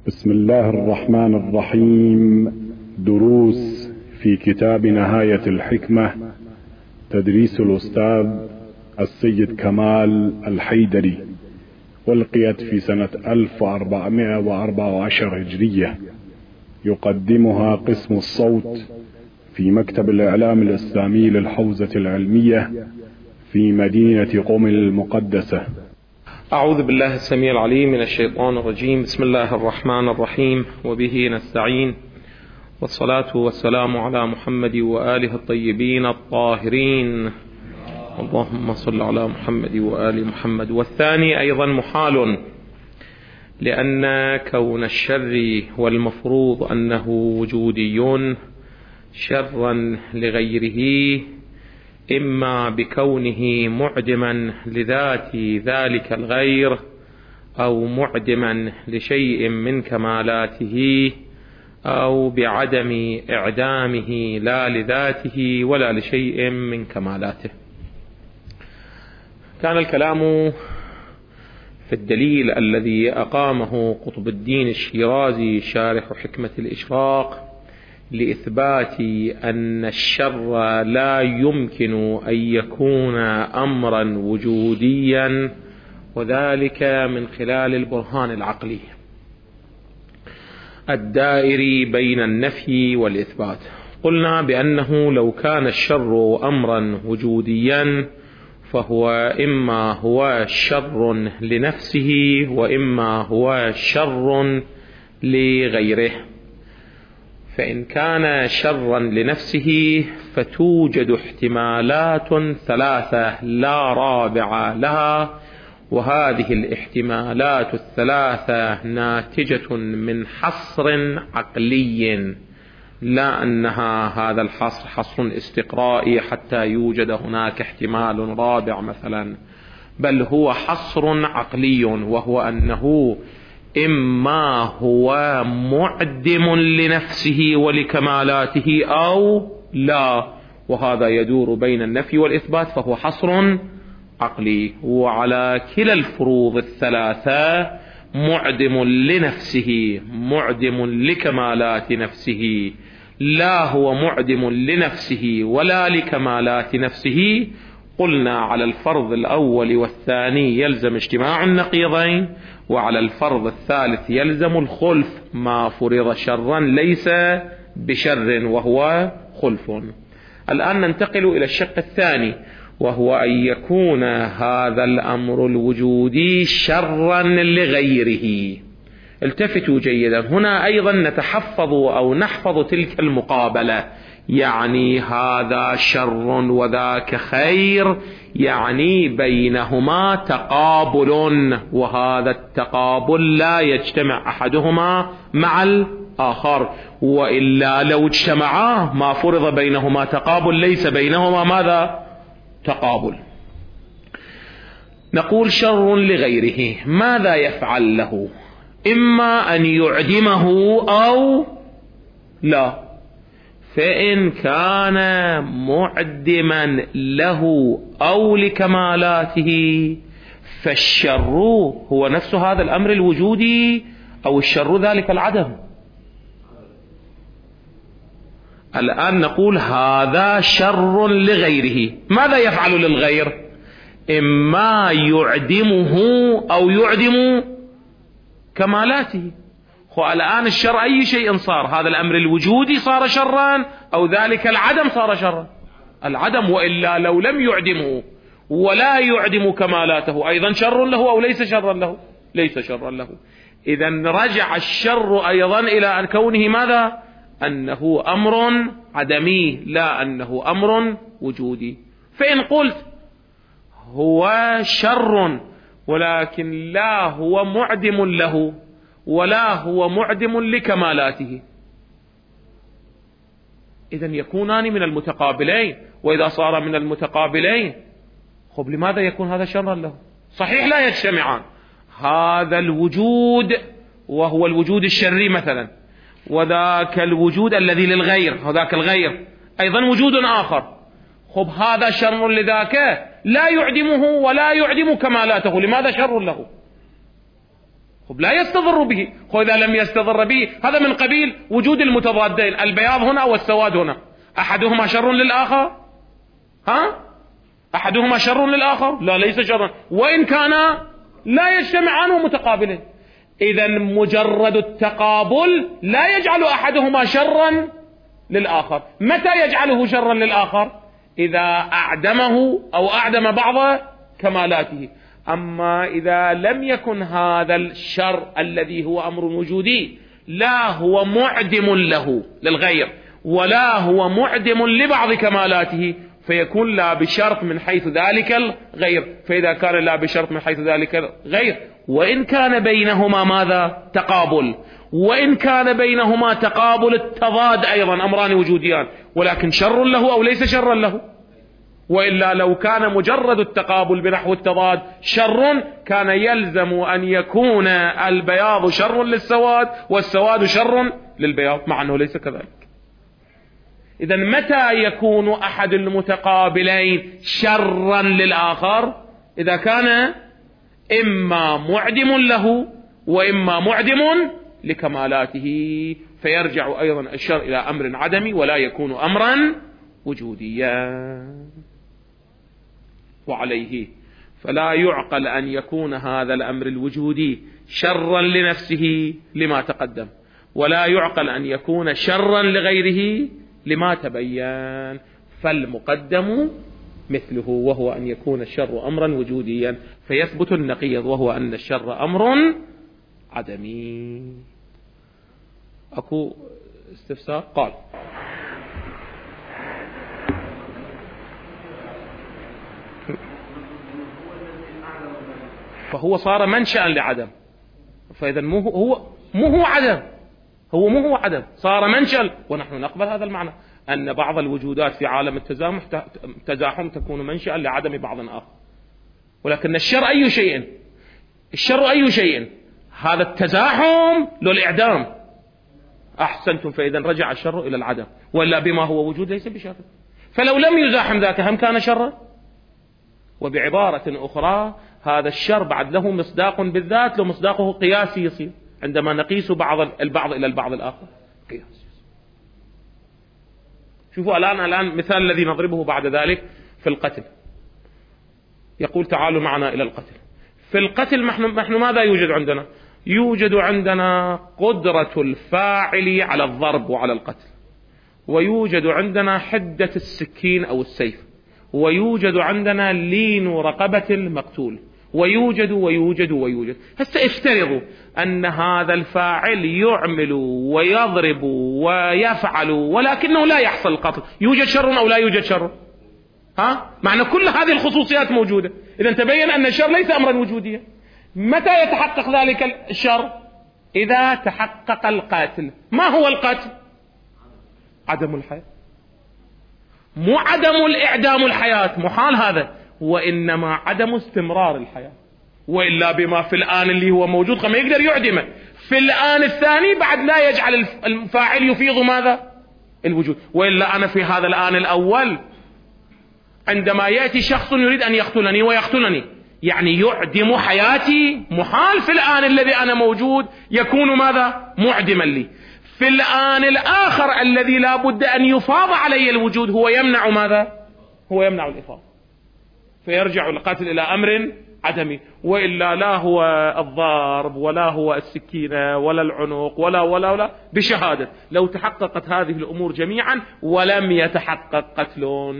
بسم الله الرحمن الرحيم. دروس في كتاب نهاية الحكمة، تدريس الأستاذ السيد كمال الحيدري، ألقيت في سنة 1414 هجرية. يقدمها قسم الصوت في مكتب الإعلام الإسلامي للحوزة العلمية في مدينة قم المقدسة. أعوذ بالله السميع العليم من الشيطان الرجيم. بسم الله الرحمن الرحيم، وبه نستعين، والصلاة والسلام على محمد وآله الطيبين الطاهرين. اللهم صل على محمد وآل محمد. والثاني أيضا محال، لأن كون الشر والمفروض أنه وجودي شرا لغيره، إما بكونه معدما لذات ذلك الغير، أو معدما لشيء من كمالاته، أو بعدم إعدامه لا لذاته ولا لشيء من كمالاته. كان الكلام في الدليل الذي أقامه قطب الدين الشيرازي شارح حكمة الإشراق لإثبات أن الشر لا يمكن أن يكون أمرا وجوديا، وذلك من خلال البرهان العقلي الدائر بين النفي والإثبات. قلنا بأنه لو كان الشر أمرا وجوديا فهو إما هو شر لنفسه، وإما هو شر لغيره. فإن كان شرا لنفسه فتوجد احتمالات ثلاثة لا رابع لها، وهذه الاحتمالات الثلاثة ناتجة من حصر عقلي، لا أنها هذا الحصر حصر استقرائي حتى يوجد هناك احتمال رابع مثلا، بل هو حصر عقلي، وهو أنه إما هو معدم لنفسه ولكمالاته أو لا، وهذا يدور بين النفي والإثبات، فهو حصر عقلي. وعلى كلا الفروض الثلاثة معدم لنفسه معدم لكمالات نفسه، لا هو معدم لنفسه ولا لكمالات نفسه. قلنا على الفرض الأول والثاني يلزم اجتماع النقيضين، وعلى الفرض الثالث يلزم الخلف، ما فرض شرا ليس بشر وهو خلف. الآن ننتقل إلى الشق الثاني، وهو أن يكون هذا الأمر الوجودي شرا لغيره. التفتوا جيدا، هنا أيضا نتحفظ أو نحفظ تلك المقابلة، يعني هذا شر وذاك خير، يعني بينهما تقابل، وهذا التقابل لا يجتمع أحدهما مع الآخر، وإلا لو اجتمعا ما فرض بينهما تقابل، ليس بينهما ماذا؟ تقابل. نقول شر لغيره، ماذا يفعل له؟ إما أن يعدمه أو لا. فإن كان معدما له أو لكمالاته فالشر هو نفس هذا الأمر الوجودي، أو الشر ذلك العدم. الآن نقول هذا شر لغيره، ماذا يفعل للغير؟ إما يعدمه أو يعدم كمالاته. الآن الشر أي شيء صار؟ هذا الأمر الوجودي صار شرا، أو ذلك العدم صار شرا؟ العدم، وإلا لو لم يعدمه ولا يعدم كمالاته أيضا شر له أو ليس شرا له؟ ليس شرا له. إذن رجع الشر أيضا إلى أن كونه ماذا؟ أنه أمر عدمي، لا أنه أمر وجودي. فإن قلت هو شر ولكن لا هو معدم له ولا هو معدم لكمالاته، إذن يكونان من المتقابلين. وإذا صار من المتقابلين، لماذا يكون هذا شرا له؟ صحيح لا يجتمعان، هذا الوجود وهو الوجود الشري مثلا، وذاك الوجود الذي للغير، وذاك الغير أيضا وجود آخر. هذا شر لذاك، لا يعدمه ولا يعدم كمالاته، لماذا شر له؟ لا يستضر به. وإذا لم يستضر به هذا من قبيل وجود المتضادين، البياض هنا والسواد هنا، أحدهما شر للآخر؟ أحدهما شر للآخر؟ لا، ليس شرا، وإن كان لا يجتمعان متقابلين. إذا مجرد التقابل لا يجعل أحدهما شرا للآخر. متى يجعله شرا للآخر؟ إذا أعدمه أو أعدم بعض كمالاته. أما إذا لم يكن هذا الشر الذي هو أمر وجودي لا هو معدم له للغير ولا هو معدم لبعض كمالاته، فيكون لا بشرط من حيث ذلك الغير. فإذا كان لا بشرط من حيث ذلك الغير، وإن كان بينهما ماذا؟ تقابل، وإن كان بينهما تقابل التضاد أيضا، أمران وجوديان، ولكن شر له أو ليس شرا له. وإلا لو كان مجرد التقابل بنحو التضاد شر، كان يلزم أن يكون البياض شر للسواد والسواد شر للبياض، مع أنه ليس كذلك. إذا متى يكون أحد المتقابلين شرا للآخر؟ إذا كان إما معدم له وإما معدم لكمالاته، فيرجع أيضا الشر إلى أمر عدمي ولا يكون أمرا وجوديا. وعليه فلا يعقل أن يكون هذا الأمر الوجودي شرا لنفسه لما تقدم، ولا يعقل أن يكون شرا لغيره لما تبين، فالمقدم مثله، وهو أن يكون الشر أمرا وجوديا، فيثبت النقيض وهو أن الشر أمر عدمي. أكو استفسار؟ قال فهو صار منشأ لعدم، فإذا مو هو عدم، هو مو هو عدم، صار منشأ. ونحن نقبل هذا المعنى أن بعض الوجودات في عالم التزاحم تكون منشأ لعدم بعض آخر، ولكن الشر أي شيء؟ الشر أي شيء؟ هذا التزاحم للإعدام. أحسنتم، فإذا رجع الشر إلى العدم، ولا بما هو وجود ليس بشر. فلو لم يزاحم ذاك هم كان شرا. وبعبارة أخرى هذا الشر بعد له مصداق بالذات، له مصداقه قياسي يصير عندما نقيس البعض إلى البعض الآخر قياسي. شوفوا الآن مثال الذي نضربه بعد ذلك في القتل. يقول تعالوا معنا إلى القتل. في القتل نحن ماذا يوجد عندنا؟ يوجد عندنا قدرة الفاعل على الضرب وعلى القتل، ويوجد عندنا حدة السكين أو السيف، ويوجد عندنا لين رقبة المقتول، ويوجد. هسه افترضوا أن هذا الفاعل يعمل ويضرب ويفعل ولكنه لا يحصل القتل، يوجد شر أو لا يوجد شر؟ معنى كل هذه الخصوصيات موجودة. إذا تبين أن الشر ليس أمرا وجوديا. متى يتحقق ذلك الشر؟ إذا تحقق القاتل. ما هو القتل؟ عدم الحياة، مو عدم الإعدام الحياة، محال هذا، وإنما عدم استمرار الحياة. وإلا بما في الآن اللي هو موجود ما يقدر يعدمه، في الآن الثاني بعد لا يجعل الفاعل يفيض ماذا؟ الوجود. وإلا أنا في هذا الآن الأول عندما يأتي شخص يريد أن يقتلني ويقتلني، يعني يعدم حياتي، محال في الآن الذي أنا موجود يكون ماذا؟ معدما لي. في الآن الآخر الذي لا بد أن يفاض علي الوجود هو يمنع ماذا؟ هو يمنع الإفاضة، فيرجع القتل إلى أمر عدمي. وإلا لا هو الضارب ولا هو السكينة ولا العنق ولا بشهادة. لو تحققت هذه الأمور جميعا ولم يتحقق قتل،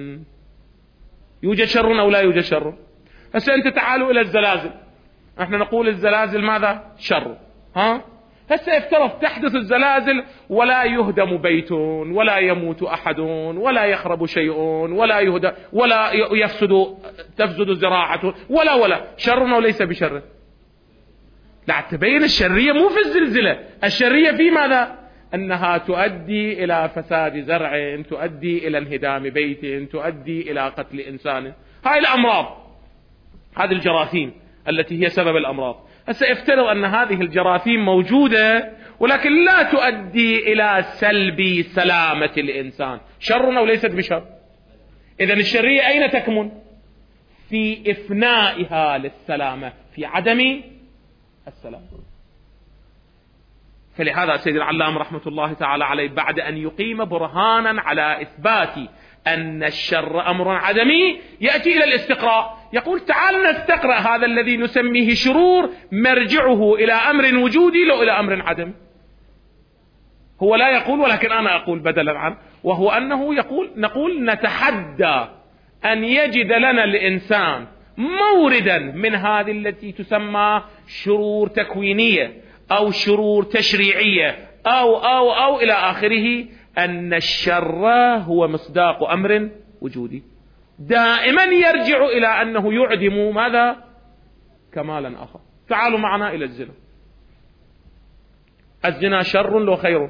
يوجد شر أو لا يوجد شر؟ هسه أنت تعالوا إلى الزلازل، احنا نقول الزلازل ماذا؟ شر. هسه افترض تحدث الزلازل ولا يهدم بيت ولا يموت أحد ولا يخرب شيء ولا تفسد زراعة ولا شر وليس بشر. لا، تبين الشرية مو في الزلزلة، الشرية في ماذا؟ أنها تؤدي إلى فساد زرع، تؤدي إلى انهدام بيت، تؤدي إلى قتل إنسان. هاي الأمراض، هذه الجراثيم التي هي سبب الأمراض. هسه افترض أن هذه الجراثيم موجودة ولكن لا تؤدي إلى سلب سلامة الإنسان، شر أو ليست بشر؟ إذن الشرية أين تكمن؟ في إفنائها للسلامة، في عدم السلام. فلهذا سيد العلام رحمة الله تعالى عليه بعد أن يقيم برهانا على إثبات أن الشر أمر عدمي يأتي إلى الاستقراء، يقول تعال نستقرأ هذا الذي نسميه شرور مرجعه إلى أمر وجودي لو إلى أمر عدمي. هو لا يقول، ولكن أنا أقول بدلا عنه، وهو أنه نقول نتحدى أن يجد لنا الإنسان موردا من هذه التي تسمى شرور تكوينية أو شرور تشريعية أو إلى آخره، أن الشر هو مصداق أمر وجودي دائما يرجع إلى أنه يعدم ماذا؟ كمالا آخر. تعالوا معنا إلى الزنا. الزنا شر لو خير؟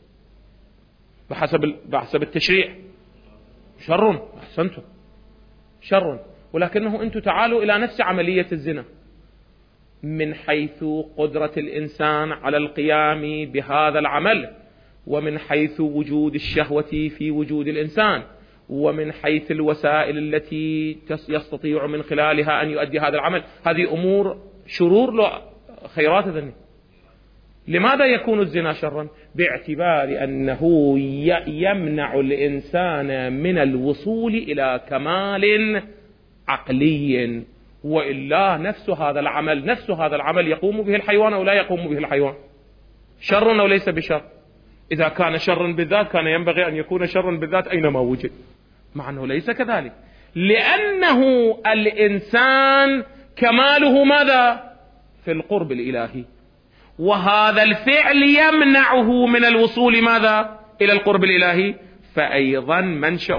بحسب التشريع شر، أحسنتم، شر. ولكنه أنتم تعالوا إلى نفس عملية الزنا من حيث قدرة الإنسان على القيام بهذا العمل، ومن حيث وجود الشهوة في وجود الإنسان، ومن حيث الوسائل التي يستطيع من خلالها أن يؤدي هذا العمل. هذه أمور شرور لو خيرات ذني. لماذا يكون الزنا شرا؟ باعتبار أنه يمنع الإنسان من الوصول إلى كمال عقلي، وإلا نفس هذا العمل يقوم به الحيوان أو لا يقوم به الحيوان؟ شر أو ليس بشر؟ إذا كان شرا بالذات كان ينبغي أن يكون شرا بالذات أينما وجد، مع أنه ليس كذلك، لأنه الإنسان كماله ماذا؟ في القرب الإلهي، وهذا الفعل يمنعه من الوصول ماذا؟ إلى القرب الإلهي، فأيضا منشأ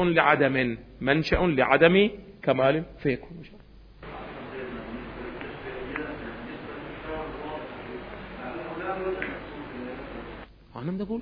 لعدم كمال فيكون شر. أنا بقول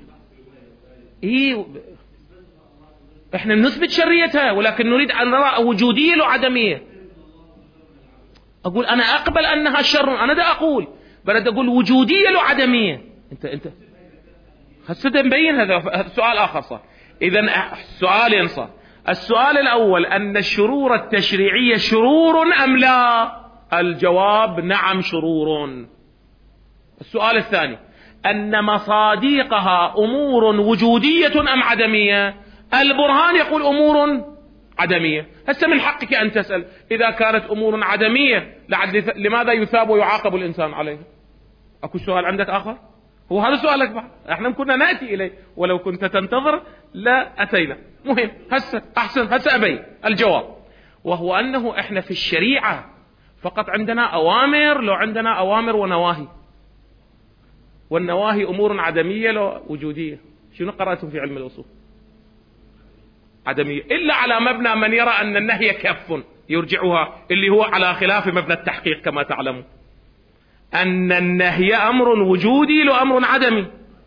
إحنا نثبت شريتها، ولكن نريد أن نرى وجودية له عدمية. أقول أنا أقبل أنها شر، أنا دا أقول برد أقول وجودية له عدمية. أنت خاصة مبين هذا سؤال آخر صار. إذن سؤالين صار. السؤال الأول أن الشرور التشريعية شرور أم لا؟ الجواب نعم شرور. السؤال الثاني أن مصاديقها أمور وجودية أم عدمية؟ البرهان يقول أمور عدمية. هسه من حقك أن تسأل إذا كانت أمور عدمية لماذا يثاب ويعاقب الإنسان عليه؟ أكو سؤال عندك آخر؟ هو هذا سؤالك بعد، احنا كنا نأتي إليه، ولو كنت تنتظر لا أتينا. مهم هسه أحسن، هسه أبي الجواب، وهو أنه احنا في الشريعة فقط عندنا أوامر، لو عندنا أوامر ونواهي، والنواهي أمور عدمية لو وجودية. شنو قرأتم في علم الأصول؟ عدمية، إلا على مبنى من يرى أن النهي كف يرجعها، اللي هو على خلاف مبنى التحقيق كما تعلمون، أن النهي أمر وجودي لو أمر عدمي.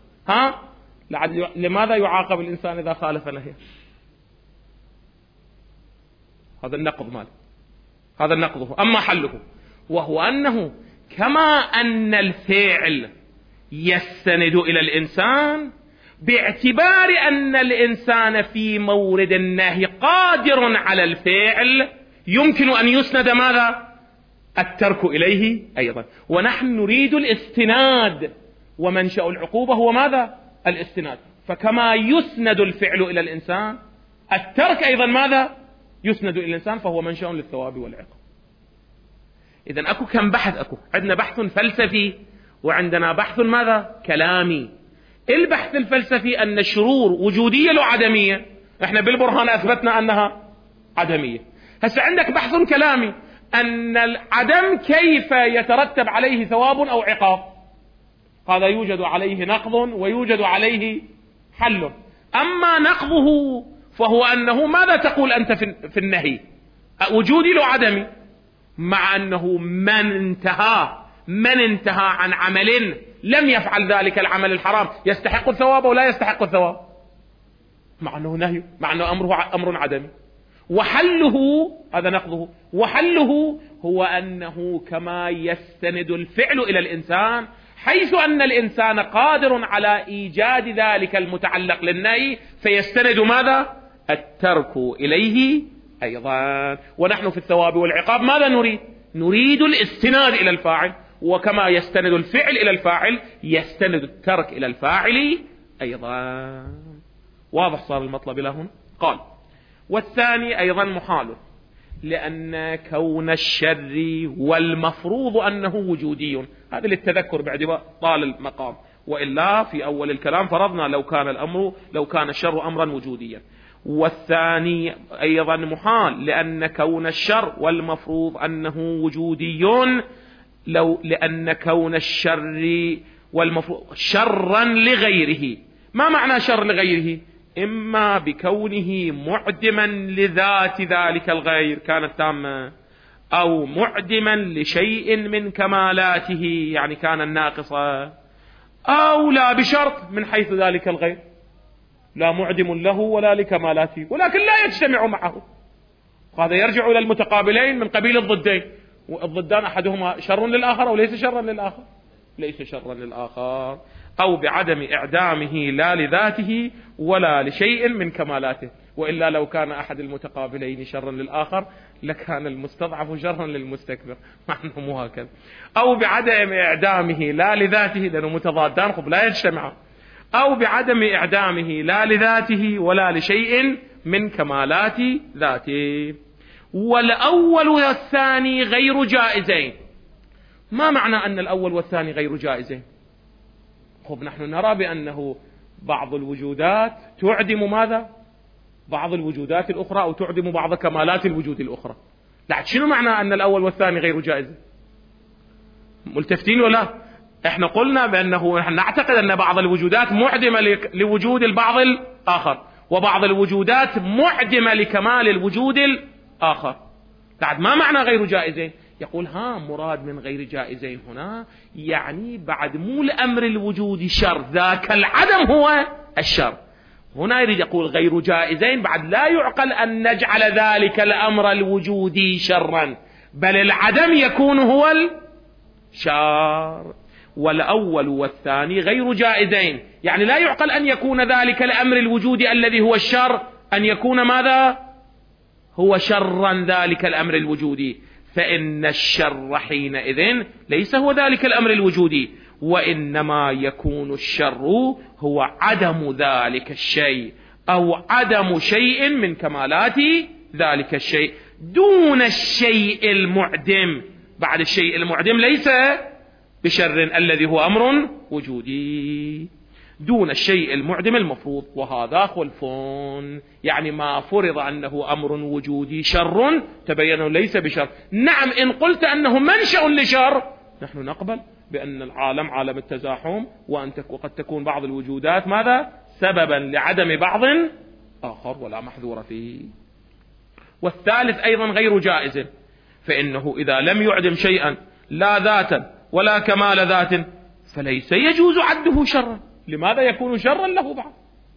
لماذا يعاقب الإنسان إذا خالف نهيه؟ هذا النقض ماله، هذا نقضه. أما حله وهو أنه كما أن الفعل يستند إلى الإنسان باعتبار أن الإنسان في مورد النهي قادر على الفعل، يمكن أن يسند ماذا؟ الترك إليه أيضا. ونحن نريد الاستناد، ومنشأ العقوبة هو ماذا؟ الاستناد. فكما يسند الفعل إلى الإنسان، الترك أيضا ماذا؟ يسند إلى الإنسان، فهو منشأ للثواب والعقاب. إذن أكو كم بحث؟ أكو عندنا بحث فلسفي، وعندنا بحث ماذا؟ كلامي. البحث الفلسفي أن الشرور وجودية لو عدمية، احنا بالبرهان أثبتنا أنها عدمية. هسه عندك بحث كلامي أن العدم كيف يترتب عليه ثواب أو عقاب، هذا يوجد عليه نقض ويوجد عليه حل. أما نقضه فهو أنه ماذا تقول أنت في النهي؟ وجودي لو عدمي، مع أنه من انتهى عن عمل لم يفعل ذلك العمل الحرام يستحق الثواب ولا يستحق الثواب، مع أنه نهي، مع أنه أمر عدمي. وحله هذا نقضه، وحله هو أنه كما يستند الفعل إلى الإنسان، حيث أن الإنسان قادر على إيجاد ذلك المتعلق للنهي، فيستند ماذا؟ الترك إليه أيضا. ونحن في الثواب والعقاب ماذا نريد؟ نريد الاستناد إلى الفاعل، وكما يستند الفعل إلى الفاعل يستند الترك إلى الفاعل أيضا. واضح صار المطلب لهم؟ قال والثاني أيضا محال، لأن كون الشر والمفروض أنه وجودي. هذا للتذكر بعد طال المقام، وإلا في أول الكلام فرضنا لو كان الشر أمرا وجوديا. والثاني أيضا محال، لأن كون الشر والمفروض أنه وجودي، لأن كون الشر والمفروض شرا لغيره. ما معنى شر لغيره؟ إما بكونه معدما لذات ذلك الغير كانت تامة، أو معدما لشيء من كمالاته يعني كان ناقصا، أو لا بشرط من حيث ذلك الغير لا معدم له ولا لكمالاته، ولكن لا يجتمع معه. وهذا يرجع إلى المتقابلين من قبيل الضدين، والضدان أحدهما شر للآخر أو ليس شرا للآخر، ليس شرا للآخر. أو بعدم إعدامه لا لذاته ولا لشيء من كمالاته، وإلا لو كان أحد المتقابلين شرا للآخر لكان المستضعف شرا للمستكبر، معنى مو هكذا. أو بعدم إعدامه لا لذاته، لأنه متضادان خب لا يجتمعان. أو بعدم إعدامه لا لذاته ولا لشيء من كمالات ذاته. والأول والثاني غير جائزين. ما معنى أن الأول والثاني غير جائزين؟ خب نحن نرى بأنه بعض الوجودات تعدم ماذا؟ بعض الوجودات الأخرى، أو تعدم بعض كمالات الوجود الأخرى. لا، شنو معنى أن الأول والثاني غير جائز؟ ملتفتين ولا؟ احنا قلنا بأنه نعتقد أن بعض الوجودات معدمة لوجود البعض الآخر، وبعض الوجودات معدمة لكمال الوجود الآخر. بعد ما معنى غير جائزين؟ يقول مراد من غير جائزين هنا يعني بعد مو الأمر الوجودي شر، ذاك العدم هو الشر. هنا يريد يقول غير جائزين، بعد لا يعقل أن نجعل ذلك الأمر الوجودي شرا، بل العدم يكون هو الشر. والأول والثاني غير جائزين، يعني لا يعقل أن يكون ذلك الأمر الوجودي الذي هو الشر أن يكون ماذا؟ هو شرا ذلك الأمر الوجودي، فإن الشر حينئذ ليس هو ذلك الأمر الوجودي، وإنما يكون الشر هو عدم ذلك الشيء، أو عدم شيء من كمالات ذلك الشيء دون الشيء المعدم. بعد الشيء المعدم ليس بشر الذي هو أمر وجودي، دون الشيء المعدم المفروض. وهذا خلف، يعني ما فرض أنه أمر وجودي شر تبين ليس بشر. نعم، إن قلت أنه منشأ لشر نحن نقبل بأن العالم عالم التزاحم، وقد تكون بعض الوجودات ماذا؟ سببا لعدم بعض آخر ولا محذور فيه. والثالث أيضا غير جائز، فإنه إذا لم يعدم شيئا لا ذاتا ولا كمال ذات فليس يجوز عده شرا. لماذا يكون شرا له بعض؟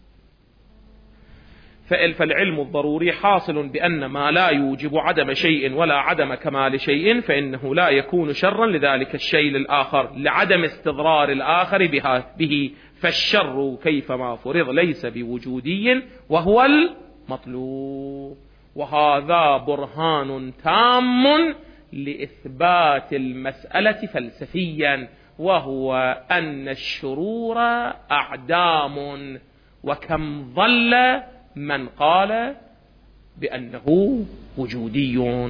فالعلم الضروري حاصل بأن ما لا يوجب عدم شيء ولا عدم كمال شيء فإنه لا يكون شرا لذلك الشيء للآخر لعدم استضرار الآخر به. فالشر كيفما فرض ليس بوجودي وهو المطلوب. وهذا برهان تام لإثبات المسألة فلسفيا، وهو أن الشرور أعدام، وكم ضل من قال بأنه وجودي.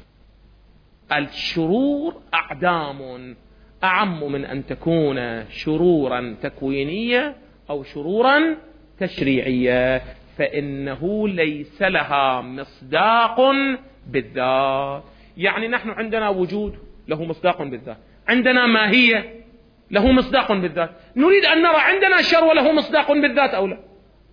الشرور أعدام أعم من أن تكون شرورا تكوينية أو شرورا تشريعية، فإنه ليس لها مصداق بالذات. يعني نحن عندنا وجود له مصداق بالذات، عندنا ماهية له مصداق بالذات، نريد أن نرى عندنا شر وله مصداق بالذات أو لا.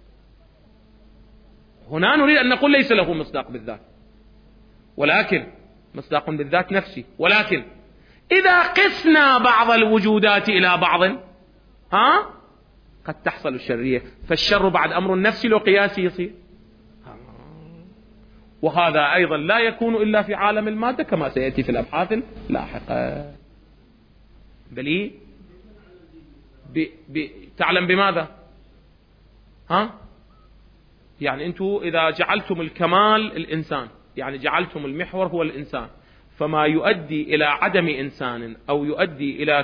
هنا نريد أن نقول ليس له مصداق بالذات، ولكن مصداق بالذات نفسي. ولكن إذا قسنا بعض الوجودات إلى بعض قد تحصل الشرية، فالشر بعد أمر النفس لو قياسي يصير. وهذا أيضا لا يكون إلا في عالم المادة كما سيأتي في الأبحاث اللاحقة. بل تعلم بماذا؟ يعني أنتم إذا جعلتم الكمال الإنسان، يعني جعلتم المحور هو الإنسان، فما يؤدي إلى عدم إنسان أو يؤدي إلى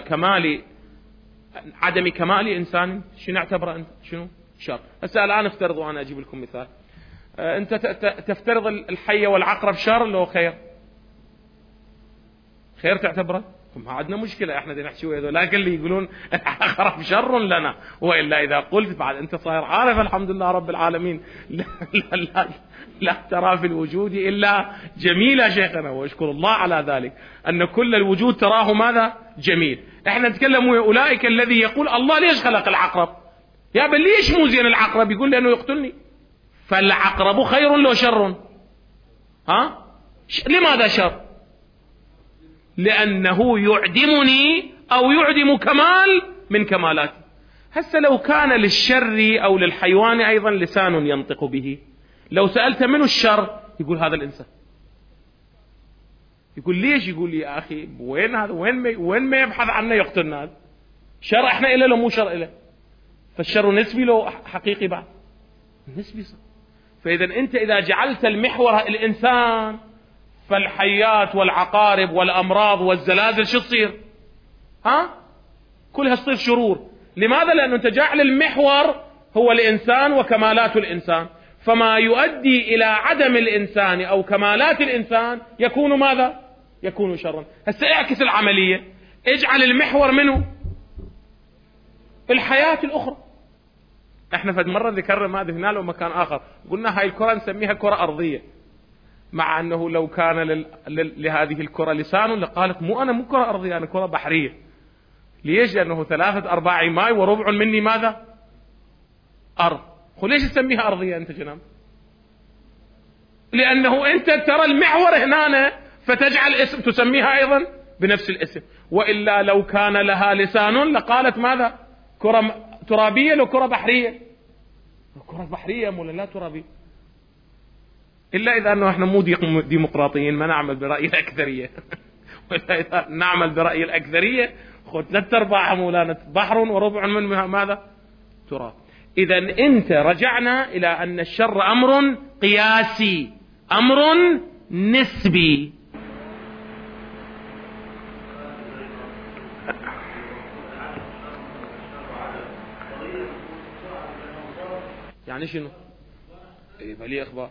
عدم كمال إنسان شنو نعتبره أنت؟ شنو؟ شر. هسه الآن افترض، وأنا أجيب لكم مثال، أنت تفترض الحية والعقرب شر لو خير؟ خير تعتبره؟ ما عندنا مشكلة، احنا بدنا نحكي ويا لكن اللي يقولون العقرب شر لنا، وإلا إذا قلت بعد أنت صاير عارف الحمد لله رب العالمين لا ترى في الوجود إلا جميل شيخنا، واشكر الله على ذلك أن كل الوجود تراه ماذا؟ جميل. احنا نتكلم ويا أولئك الذي يقول الله ليش خلق العقرب؟ يا بل ليش مو زين العقرب؟ يقول لأنه يقتلني. فالعقرب خير لو شر؟ ها؟ لماذا شر؟ لأنه يعدمني أو يعدم كمال من كمالاتي. هسه لو كان للشر أو للحيوان أيضا لسان ينطق به، لو سألت منه الشر يقول هذا الإنسان. يقول ليش؟ يقول لي يا أخي وين هذا؟ وين ما يبحث عنه يقتلنا. هذا شر احنا إله لو مو شر إله؟ فالشر نسبي لو حقيقي بعد؟ نسبي صح. فإذا أنت إذا جعلت المحور الإنسان فالحيات والعقارب والأمراض والزلازل شو تصير؟ ها؟ كلها تصير شرور. لماذا؟ لأنه أنت جعل المحور هو الإنسان وكمالات الإنسان، فما يؤدي إلى عدم الإنسان أو كمالات الإنسان يكون ماذا؟ يكون شرا. هسه اعكس العملية، اجعل المحور منه الحياة الأخرى. احنا فد مرة ذكرنا هذا هنا لو مكان آخر، قلنا هاي الكرة نسميها كرة أرضية، مع أنه لو كان لهذه الكرة لسان لقالت أنا مو كرة أرضية، أنا كرة بحرية. ليش؟ لأنه 3/4 ماء وربع مني ماذا؟ أرض. ليش تسميها أرضية أنت جناب؟ لأنه أنت ترى المحور هنا فتجعل اسم تسميها أيضا بنفس الاسم. وإلا لو كان لها لسان لقالت ماذا؟ كرة ترابية لو كرة بحرية. كرة بحرية مولا لا ترابية. إلا إذا أنه إحنا مو ديمقراطيين ما نعمل برأي الأكثرية. وإلا إذا نعمل برأي الأكثرية خذ 3/4 مولانا بحر وربع منها ماذا؟ تراب. إذا أنت رجعنا إلى أن الشر أمر قياسي، أمر نسبي. يعني شنو؟ بلي أخبار.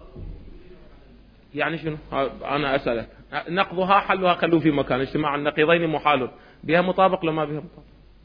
يعني شنو؟ أنا أسألك، نقضها حلها خلوه في مكان، اجتماع النقيضين محال، بها مطابق لو ما بها مطابق؟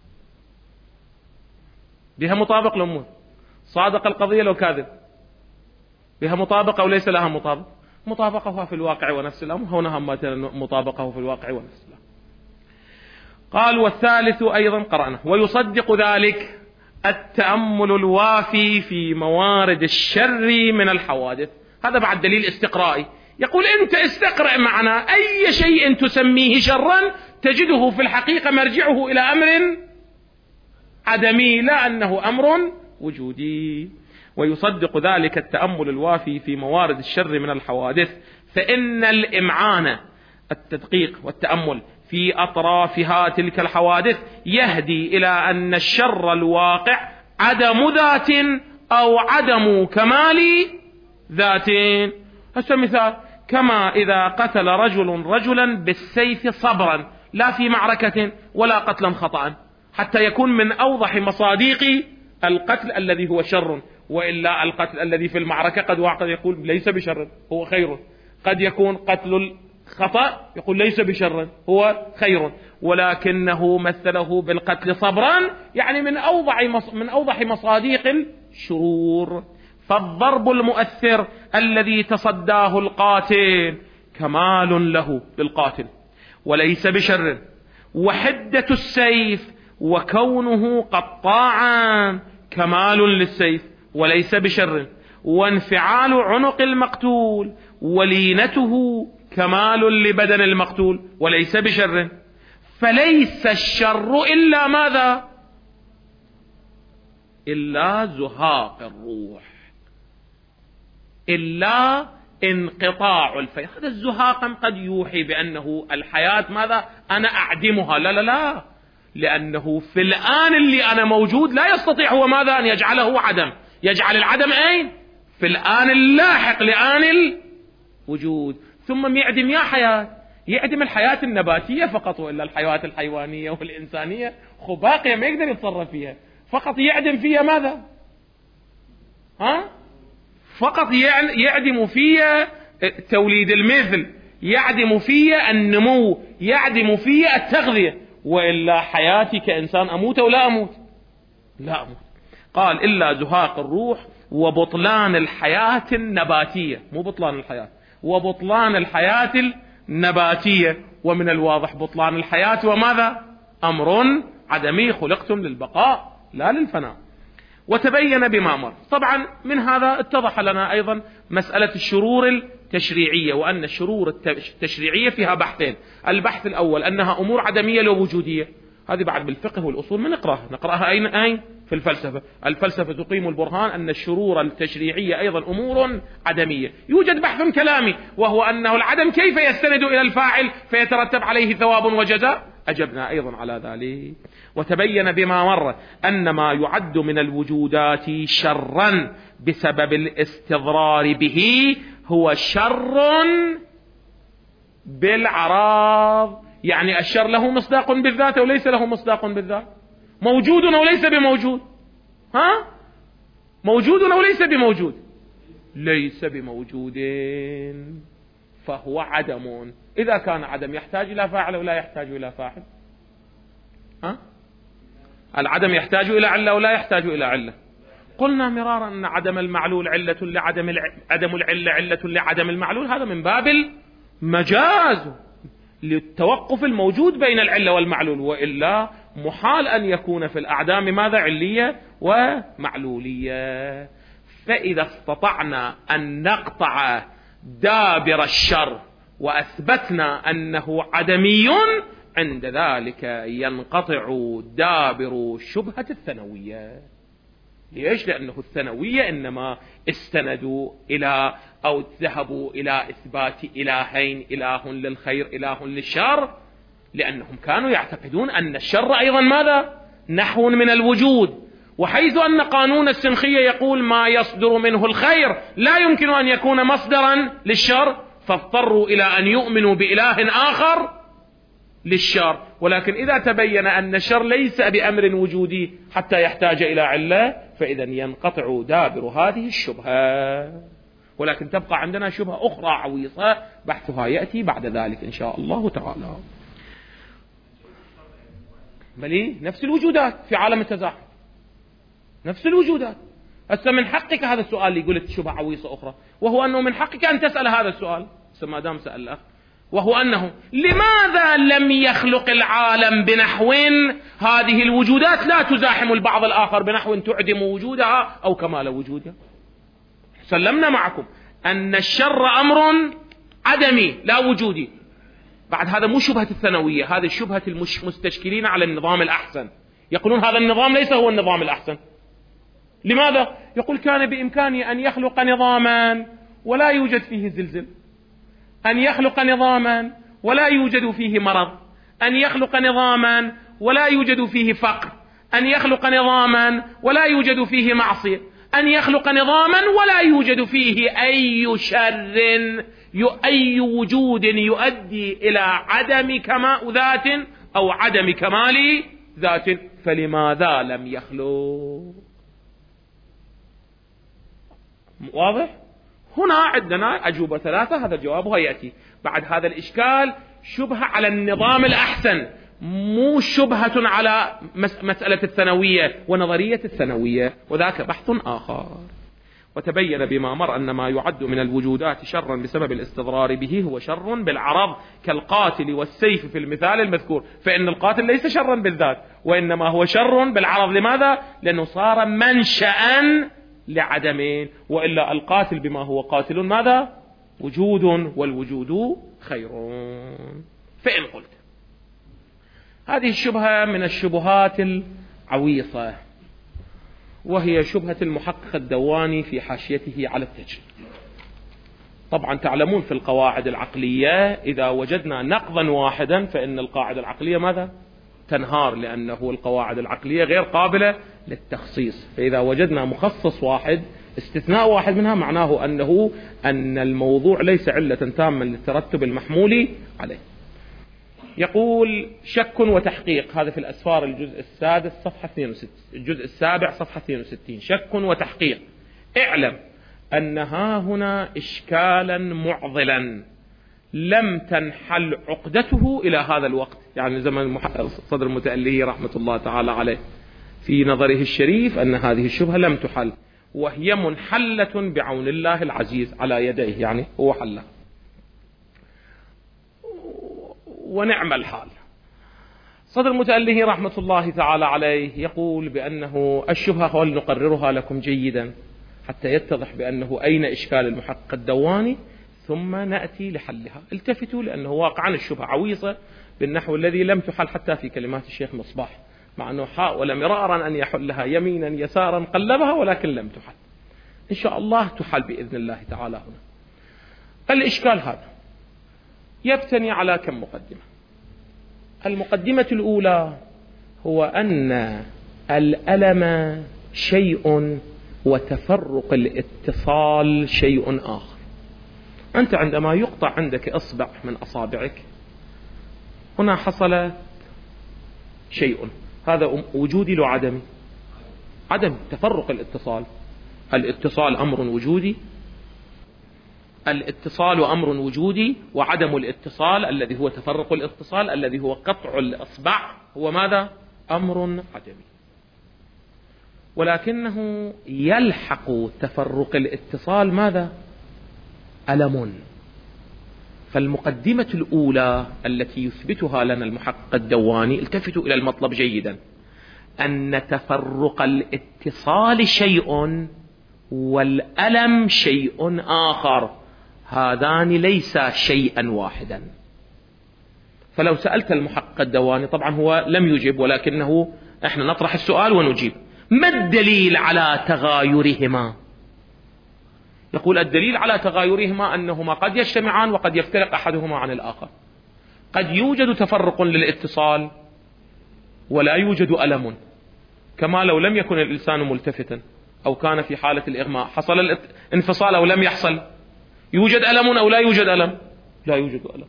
بها مطابق لو مو صادق القضية لو كاذب؟ بها مطابقة أو ليس لها مطابق؟ مطابقها في الواقع ونفس الأمر، هنا هم مطابقه في الواقع ونفس الأمر. قال والثالث أيضا قرأنا ويصدق ذلك التأمل الوافي في موارد الشر من الحوادث. هذا بعد دليل استقرائي، يقول أنت استقرأ معنا أي شيء تسميه شرا تجده في الحقيقة مرجعه إلى أمر عدمي لا أنه أمر وجودي. ويصدق ذلك التأمل الوافي في موارد الشر من الحوادث، فإن الإمعان التدقيق والتأمل في أطرافها تلك الحوادث يهدي إلى أن الشر الواقع عدم ذات أو عدم كمال ذات. هسه مثال، كما إذا قتل رجل رجلا بالسيف صبرا لا في معركة ولا قتلا خطأ، حتى يكون من أوضح مصاديق القتل الذي هو شر. وإلا القتل الذي في المعركة قد واحد يقول ليس بشر هو خير، قد يكون قتل الخطأ يقول ليس بشر هو خير، ولكنه مثله بالقتل صبرا يعني من أوضح مصاديق الشرور. فالضرب المؤثر الذي تصداه القاتل كمال له للقاتل وليس بشر، وحدة السيف وكونه قطاعا كمال للسيف وليس بشر، وانفعال عنق المقتول ولينته كمال لبدن المقتول وليس بشر. فليس الشر إلا ماذا؟ إلا زهاق الروح، إلا انقطاع الفيض. هذا الزهاق قد يوحي بأنه الحياة ماذا؟ أنا أعدمها. لا لا لا، لأنه في الآن اللي أنا موجود لا يستطيع هو ماذا؟ أن يجعله عدم. يجعل العدم أين؟ في الآن اللاحق لآن الوجود. ثم يعدم يا حياة، يعدم الحياة النباتية فقط، وإلا الحياة الحيوانية والإنسانية باقية ما يقدر يتصرف فيها، فقط يعدم فيها ماذا؟ فقط يعدم فيها توليد المثل، يعدم فيها النمو، يعدم فيها التغذية، وإلا حياتي كإنسان أموت أو لا أموت؟ لا أموت. قال إلا زهاق الروح وبطلان الحياة النباتية، مو بطلان الحياة، وبطلان الحياة النباتية، ومن الواضح بطلان الحياة وماذا؟ أمر عدمي، خلقتم للبقاء لا للفناء. وتبين بما مر. طبعا من هذا اتضح لنا أيضا مسألة الشرور التشريعية، وأن الشرور التشريعية فيها بحثين. البحث الأول أنها أمور عدمية لو وجودية، هذه بعد بالفقه والأصول ما نقرأها أين في الفلسفة. الفلسفة تقيم البرهان أن الشرور التشريعية أيضا أمور عدمية. يوجد بحث كلامي، وهو أنه العدم كيف يستند إلى الفاعل فيترتب عليه ثواب وجزاء، أجبنا أيضا على ذلك. وتبين بما مر أن ما يعد من الوجودات شرا بسبب الاستضرار به هو شر بالعراض، يعني الشر له مصداق بالذات أو ليس له مصداق بالذات، موجود أو ليس بموجود، موجود أو ليس بموجود، ليس بموجود، فهو عدم. إذا كان عدم يحتاج إلى فاعل ولا يحتاج إلى فاعل؟ العدم يحتاج إلى علة ولا يحتاج إلى علة؟ قلنا مرارا أن عدم المعلول علة لعدم عدم العلة علة لعدم المعلول، هذا من باب المجاز للتوقف الموجود بين العلة والمعلول، وإلا محال أن يكون في الأعدام ماذا؟ علية ومعلولية. فإذا استطعنا أن نقطع دابر الشر وأثبتنا أنه عدمي، عند ذلك ينقطع دابر شبهة الثانوية. ليش؟ لأنه الثانوية إنما استندوا إلى أو ذهبوا إلى إثبات إلهين، إله للخير إله للشر، لأنهم كانوا يعتقدون أن الشر أيضا ماذا؟ نحو من الوجود، وحيث أن قانون السنخية يقول ما يصدر منه الخير لا يمكن أن يكون مصدرا للشر، فاضطروا إلى أن يؤمنوا بإله آخر للشر. ولكن إذا تبين أن الشر ليس بأمر وجودي حتى يحتاج إلى علة، فإذا ينقطع دابر هذه الشبهة. ولكن تبقى عندنا شبهة أخرى عويصة بحثها يأتي بعد ذلك إن شاء الله تعالى. بل نفس الوجودات في عالم التزاحم، نفس الوجودات. هسه من حقك هذا السؤال اللي قلت شبهة عويصة أخرى، وهو أنه من حقك أن تسأل هذا السؤال ما دام سأل الأخ، وهو أنه لماذا لم يخلق العالم بنحو هذه الوجودات لا تزاحم البعض الآخر بنحو تعدم وجودها أو كمال وجودها؟ سلمنا معكم أن الشر أمر عدمي لا وجودي. بعد هذا مو شبهة الثانوية، هذه شبهة المستشكلين على النظام الأحسن، يقولون هذا النظام ليس هو النظام الأحسن. لماذا؟ يقول كان بإمكانه أن يخلق نظاما ولا يوجد فيه زلزال، أن يخلق نظاما ولا يوجد فيه مرض، أن يخلق نظاما ولا يوجد فيه فقر، أن يخلق نظاما ولا يوجد فيه معصية، أن يخلق نظاما ولا يوجد فيه أي شر، أي وجود يؤدي إلى عدم كمال ذات أو عدم كمال ذات، فلماذا لم يخلق؟ واضح؟ هنا عندنا أجوبة ثلاثة، هذا جوابها يأتي بعد هذا الإشكال. شبهة على النظام الأحسن، مو شبهة على مسألة الثانوية ونظرية الثانوية، وذاك بحث آخر. وتبين بما مر أن ما يعد من الوجودات شرا بسبب الاستضرار به هو شر بالعرض كالقاتل والسيف في المثال المذكور، فإن القاتل ليس شرا بالذات، وإنما هو شر بالعرض. لماذا؟ لأنه صار منشأ لعدمين، وإلا القاتل بما هو قاتل ماذا؟ وجود، والوجود خير. فإن قلت هذه الشبهة من الشبهات العويصة، وهي شبهة المحقق الدواني في حاشيته على التجريد. طبعا تعلمون في القواعد العقلية إذا وجدنا نقضا واحدا فإن القاعدة العقلية ماذا؟ تنهار، لأنه القواعد العقلية غير قابلة للتخصيص. فإذا وجدنا مخصص واحد، استثناء واحد منها، معناه أن الموضوع ليس علة تامة للترتب المحمول عليه. يقول شك وتحقيق، هذا في الأسفار الجزء السادس صفحة 62، الجزء السابع صفحة 62. شك وتحقيق. اعلم أن ها هنا إشكالا معضلا لم تنحل عقدته إلى هذا الوقت، يعني زمن صدر المتألي رحمة الله تعالى عليه في نظره الشريف أن هذه الشبهة لم تحل، وهي منحلة بعون الله العزيز على يديه، يعني هو حلها ونعم الحال. صدر المتألي رحمة الله تعالى عليه يقول بأنه الشبهة ولنقررها لكم جيدا حتى يتضح بأنه أين إشكال المحقق الدواني، ثم نأتي لحلها. التفتوا، لأنه واقعا الشبهة عويصة بالنحو الذي لم تحل حتى في كلمات الشيخ مصباح، مع أنه حاول مرارا أن يحلها يمينا يسارا قلبها ولكن لم تحل. إن شاء الله تحل بإذن الله تعالى. هنا الإشكال هذا يبتني على كم مقدمة. المقدمة الأولى هو أن الألم شيء وتفرق الاتصال شيء آخر. أنت عندما يقطع عندك إصبع من أصابعك، هنا حصل شيء، هذا وجودي لو عدمي؟ عدم. تفرق الاتصال، الاتصال أمر وجودي، الاتصال أمر وجودي، وعدم الاتصال الذي هو تفرق الاتصال الذي هو قطع الأصبع هو ماذا؟ أمر عدمي. ولكنه يلحق تفرق الاتصال ماذا؟ ألم. فالمقدمة الأولى التي يثبتها لنا المحقق الدواني، التفتوا إلى المطلب جيدا، أن تفرق الاتصال شيء والألم شيء آخر، هذان ليس شيئا واحدا. فلو سألت المحقق الدواني، طبعا هو لم يجب ولكنه احنا نطرح السؤال ونجيب، ما الدليل على تغايرهما؟ يقول الدليل على تغايرهما أنهما قد يجتمعان وقد يفترق أحدهما عن الآخر. قد يوجد تفرق للاتصال ولا يوجد ألم، كما لو لم يكن الإنسان ملتفتا أو كان في حالة الإغماء، حصل الانفصال أو لم يحصل، يوجد ألم أو لا يوجد ألم؟ لا يوجد ألم.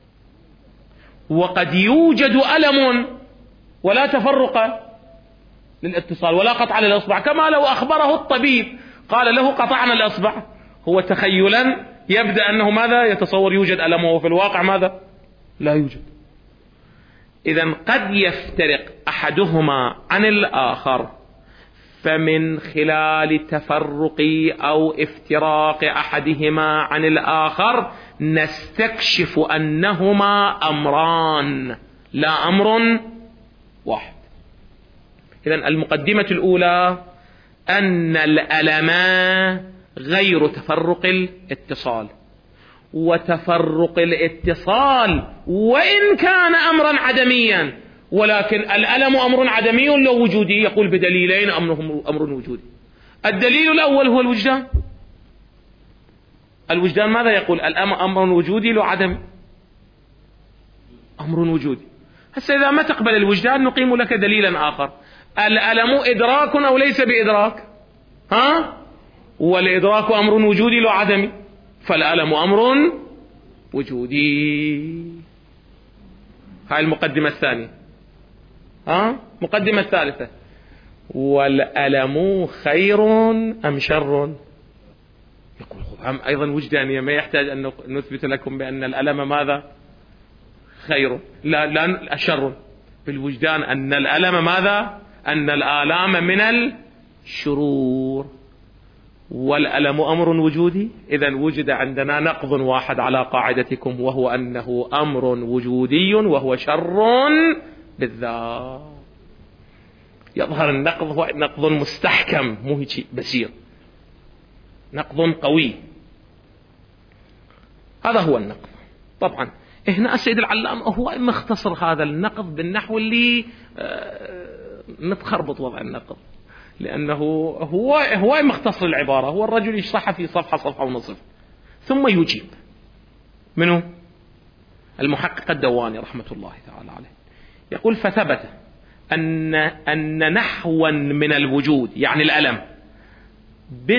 وقد يوجد ألم ولا تفرق للاتصال ولا قطع للأصبع، كما لو أخبره الطبيب قال له قطعنا الأصبع، هو تخيلا يبدأ أنه ماذا؟ يتصور يوجد ألم، وفي الواقع ماذا؟ لا يوجد. إذن قد يفترق أحدهما عن الآخر، فمن خلال تفرق أو افتراق أحدهما عن الآخر نستكشف أنهما أمران لا أمر واحد. إذن المقدمة الأولى أن الألم غير تفرق الاتصال، وتفرق الاتصال وإن كان أمرا عدميا، ولكن الألم أمر عدمي لو وجودي، يقول بدليلين أمر وجودي. الدليل الأول هو الوجدان. الوجدان ماذا يقول؟ الألم أمر وجودي لو عدمي، أمر وجودي. هسه إذا ما تقبل الوجدان نقيم لك دليلا آخر، الألم إدراك أو ليس بإدراك؟ والإدراك أمر وجودي لو عدمي، فالألم أمر وجودي. هاي المقدمة الثانية. مقدمة الثالثة، والألم خير أم شر؟ يقول أيضا وجدانية، ما يحتاج أن نثبت لكم بأن الألم ماذا؟ خير، لا شر. بالوجدان أن الألم ماذا؟ أن الآلام من الشرور، والألم أمر وجودي. إذن وجد عندنا نقض واحد على قاعدتكم، وهو أنه أمر وجودي وهو شر بالذات. يظهر النقض هو نقض مستحكم، مو هيك بسيط، نقض قوي. هذا هو النقض. طبعا هنا السيد العلام هو مختصر هذا النقض بالنحو اللي نتخربط وضع النقض، لأنه هو مختصر العبارة، هو الرجل يشرحها في صفحة ونصف ثم يجيب. منه المحقق الدواني رحمة الله تعالى عليه يقول فثبت أن نحوا من الوجود يعني الألم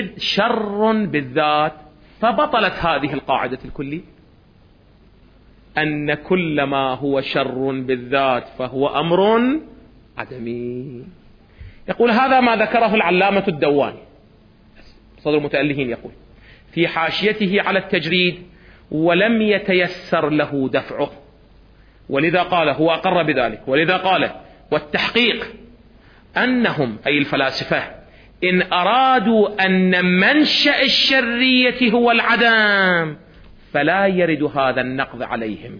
شر بالذات، فبطلت هذه القاعدة الكلية. أن كل ما هو شر بالذات فهو أمر عدمي. يقول هذا ما ذكره العلامة الدواني صدر المتألهين، يقول في حاشيته على التجريد: ولم يتيسر له دفعه، ولذا قال هو أقر بذلك، ولذا قال: والتحقيق أنهم أي الفلاسفة إن أرادوا أن منشأ الشرية هو العدم فلا يرد هذا النقض عليهم،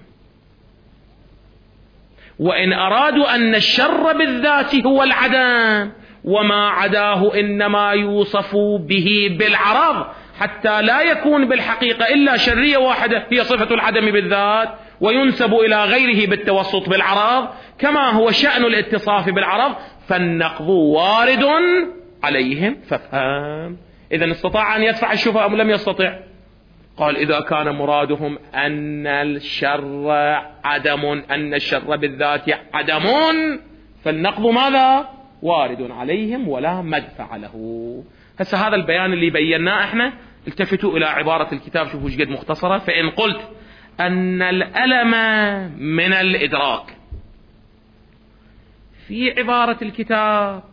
وإن أرادوا أن الشر بالذات هو العدم وما عداه إنما يوصف به بالعرض حتى لا يكون بالحقيقة إلا شرية واحدة هي صفة العدم بالذات، وينسب إلى غيره بالتوسط بالعرض كما هو شأن الاتصاف بالعرض، فالنقض وارد عليهم. فافهم. إذن استطاع أن يدفع الشبهة أم لم يستطع؟ قال إذا كان مرادهم أن الشر عدم، أن الشر بالذات عدم، فالنقض ماذا؟ وارد عليهم ولا مدفع له. هسه هذا البيان اللي بيناه احنا، التفتوا إلى عبارة الكتاب شوفوا ايش قد مختصرة. فإن قلت أن الألم من الإدراك، في عبارة الكتاب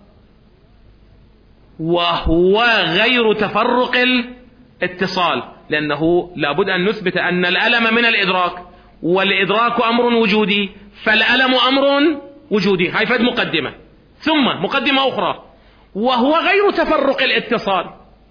وهو غير تفرق الاتصال، لأنه لابد أن نثبت أن الألم من الإدراك، والإدراك أمر وجودي، فالألم أمر وجودي. هاي فد مقدمة، ثم مقدمة أخرى وهو غير تفرق الاتصال،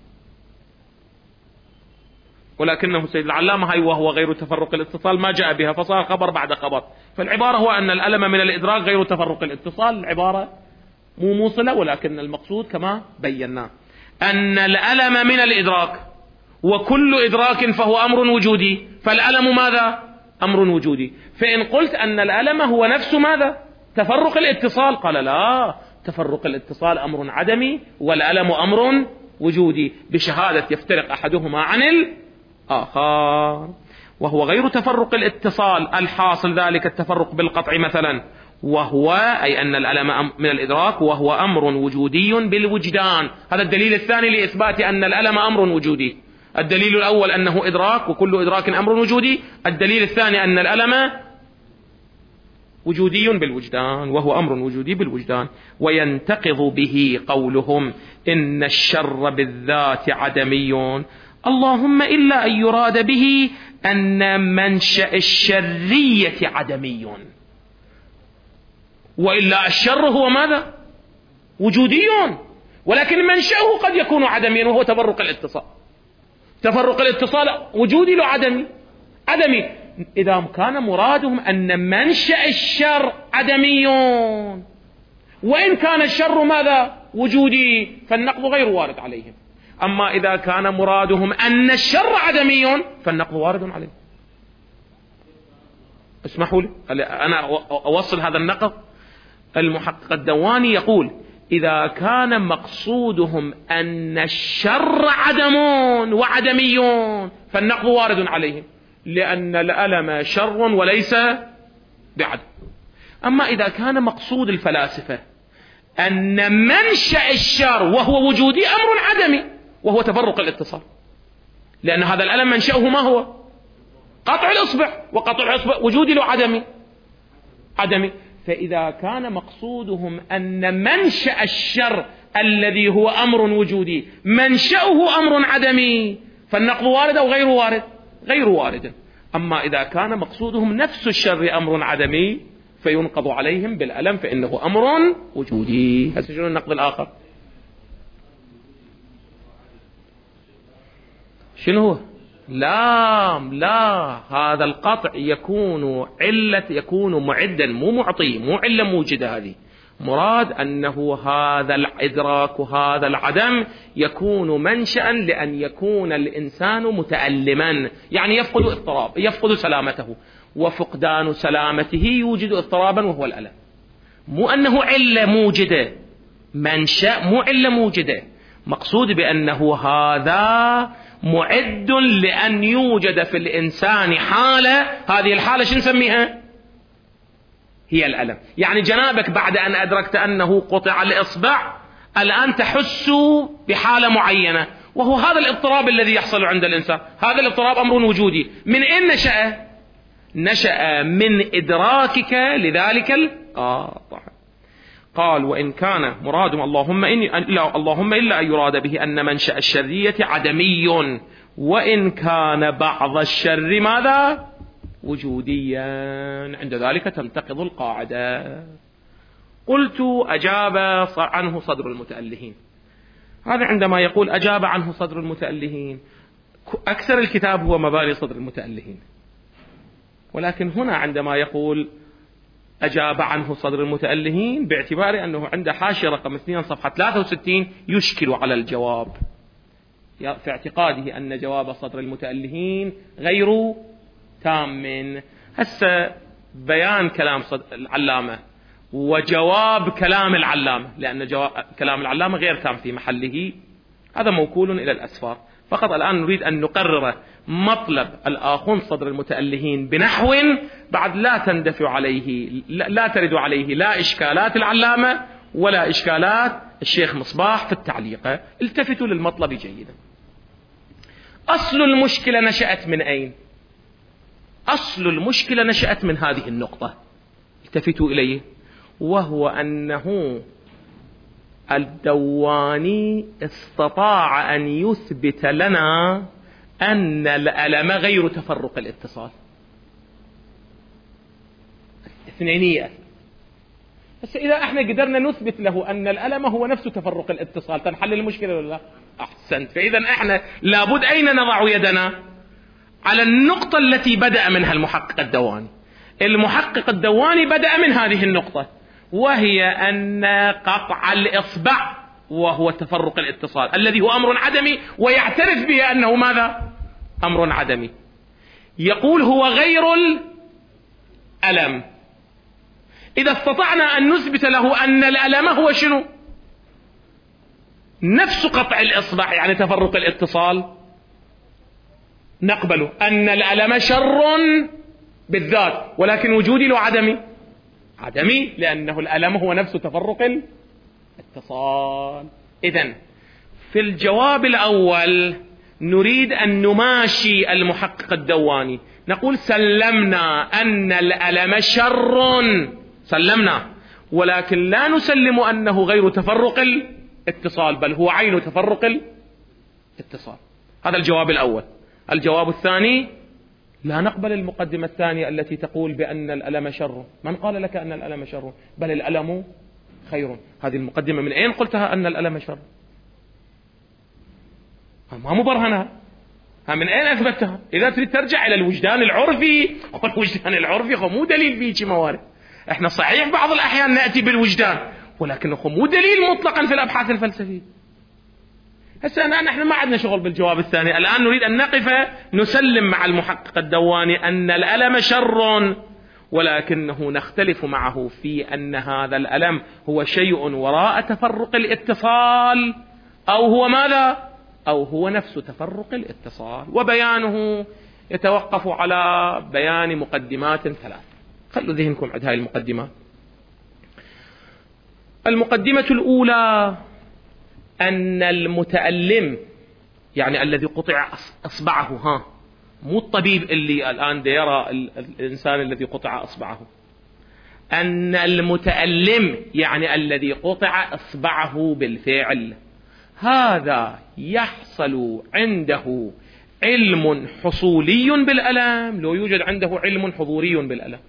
ولكنه سيد العلامة هاي وهو غير تفرق الاتصال ما جاء بها فصار خبر بعد خبر. فالعبارة هو أن الألم من الإدراك غير تفرق الاتصال، العبارة مو موصلة، ولكن المقصود كما بينا أن الألم من الإدراك، وكل إدراك فهو أمر وجودي، فالألم ماذا؟ أمر وجودي. فإن قلت أن الألم هو نفس ماذا؟ تفرق الاتصال، قال لا، تفرق الاتصال أمر عدمي والألم أمر وجودي، بشهادة يفترق أحدهما عن الآخر. وهو غير تفرق الاتصال الحاصل ذلك التفرق بالقطع مثلا، وهو أي أن الألم من الإدراك وهو أمر وجودي بالوجدان. هذا الدليل الثاني لإثبات أن الألم أمر وجودي. الدليل الأول أنه إدراك وكل إدراك أمر وجودي، الدليل الثاني أن الألم وجودي بالوجدان وهو أمر وجودي بالوجدان. وينتقض به قولهم إن الشر بالذات عدمي، اللهم إلا أن يراد به أن منشأ الشرية عدمي، وإلا الشر هو ماذا؟ وجودي، ولكن منشأه قد يكون عدميا وهو تفرق الاتصال. تفرق الاتصال وجودي له عدمي. إذا كان مرادهم أن منشأ الشر عدمي وإن كان الشر ماذا؟ وجودي، فالنقض غير وارد عليهم. أما إذا كان مرادهم أن الشر عدمي فالنقض وارد عليهم. اسمحوا لي أنا أوصل هذا النقض. المحقق الدواني يقول إذا كان مقصودهم أن الشر عدم وعدمي فالنقض وارد عليهم، لأن الألم شر وليس بعدم. أما إذا كان مقصود الفلاسفة أن منشأ الشر وهو وجودي أمر عدمي وهو تفرق الاتصال، لأن هذا الألم منشأه ما هو؟ قطع الإصبع، وقطع الإصبع وجودي له عدمي. فإذا كان مقصودهم أن منشأ الشر الذي هو أمر وجودي منشأه أمر عدمي فالنقض وارد أو غير وارد؟ غير وارد. أما إذا كان مقصودهم نفس الشر أمر عدمي فينقض عليهم بالألم فإنه أمر وجودي. هذا شنو النقض الآخر؟ شنو هو؟ لا هذا القطع يكون معدا مو معطي، مو علة موجدة. هذه مراد أنه هذا الإدراك وهذا العدم يكون منشأ لأن يكون الإنسان متألما، يعني يفقد اضطراب، يفقد سلامته، وفقدان سلامته يوجد اضطرابا وهو الألم. مو أنه علة موجدة، منشأ مو علة موجدة. مقصود بأنه هذا معد لأن يوجد في الإنسان حالة، هذه الحالة شو نسميها؟ هي الألم. يعني جنابك بعد أن أدركت أنه قطع الإصبع الآن تحس بحالة معينة، وهو هذا الاضطراب الذي يحصل عند الإنسان. هذا الاضطراب أمر وجودي. من أين نشأ؟ نشأ من إدراكك لذلك القاطع. قال وإن كان مراد اللهم إلا أن يراد به أن منشأ الشرية عدمي، وإن كان بعض الشر ماذا؟ وجوديا، عند ذلك تنتقض القاعدة. قلت أجاب عنه صدر المتألهين. هذا عندما يقول أجاب عنه صدر المتألهين، أكثر الكتاب هو مباني صدر المتألهين، ولكن هنا عندما يقول أجاب عنه صدر المتألهين باعتبار أنه عند حاشية رقم 2 صفحة 63 يشكل على الجواب في اعتقاده أن جواب صدر المتألهين غير تام. هسه بيان كلام العلامة وجواب كلام العلامة، لأن كلام العلامة غير تام في محله، هذا موكول إلى الأسفار. فقط الآن نريد أن نقرر مطلب الآخون صدر المتألهين بنحو بعد لا تندفع عليه، لا ترد عليه لا إشكالات العلامة ولا إشكالات الشيخ مصباح في التعليق. التفتوا للمطلب جيدا. أصل المشكلة نشأت من أين؟ أصل المشكلة نشأت من هذه النقطة، التفتوا إليه، وهو أنه الدواني استطاع أن يثبت لنا أن الألم غير تفرق الاتصال، اثنينية. بس إذا احنا قدرنا نثبت له أن الألم هو نفس تفرق الاتصال تنحل المشكلة ولا لا؟ أحسنت. فإذا احنا لابد أين نضع يدنا؟ على النقطة التي بدأ منها المحقق الدواني. المحقق الدواني بدأ من هذه النقطة، وهي أن قطع الإصبع وهو تفرق الاتصال الذي هو أمر عدمي، ويعترف به أنه ماذا؟ أمر عدمي. يقول هو غير الألم. إذا استطعنا أن نثبت له أن الألم هو شنو؟ نفس قطع الإصبع يعني تفرق الاتصال، نقبل أن الألم شر بالذات، ولكن وجودي له عدمي، عدمي لأنه الألم هو نفس تفرق الاتصال. إذن في الجواب الأول نريد أن نماشي المحقق الدواني، نقول سلمنا أن الألم شر، سلمنا، ولكن لا نسلم أنه غير تفرق الاتصال، بل هو عين تفرق الاتصال. هذا الجواب الأول. الجواب الثاني لا نقبل المقدمة الثانية التي تقول بأن الألم شر. من قال لك أن الألم شر؟ بل الألم خير. هذه المقدمة من أين قلتها أن الألم شر؟ ما مبرهنة، من أين أثبتها؟ إذا تريد ترجع إلى الوجدان العرفي، والوجدان العرفي مو دليل فيه موارد. احنا صحيح بعض الأحيان نأتي بالوجدان، ولكنه مو دليل مطلقا في الأبحاث الفلسفية. هسه نحن ما عندنا شغل بالجواب الثاني، الآن نريد أن نقف نسلم مع المحقق الدواني أن الألم شر، ولكنه نختلف معه في أن هذا الألم هو شيء وراء تفرق الاتصال، أو هو ماذا؟ أو هو نفس تفرق الاتصال. وبيانه يتوقف على بيان مقدمات 3. خلوا ذهنكم عند هذه المقدمات. المقدمة الأولى أن المتألم يعني الذي قطع أصبعه، مو الطبيب اللي الآن يرى الإنسان الذي قطع أصبعه، أن المتألم يعني الذي قطع أصبعه بالفعل، هذا يحصل عنده علم حصولي بالألم، لو يوجد عنده علم حضوري بالألم.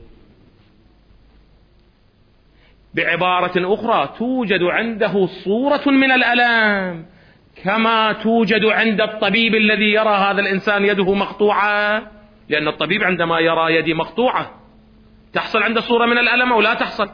بعبارة أخرى توجد عنده صورة من الألم، كما توجد عند الطبيب الذي يرى هذا الإنسان يده مقطوعة، لأن الطبيب عندما يرى يدي مقطوعة تحصل عنده صورة من الألم أو لا تحصل؟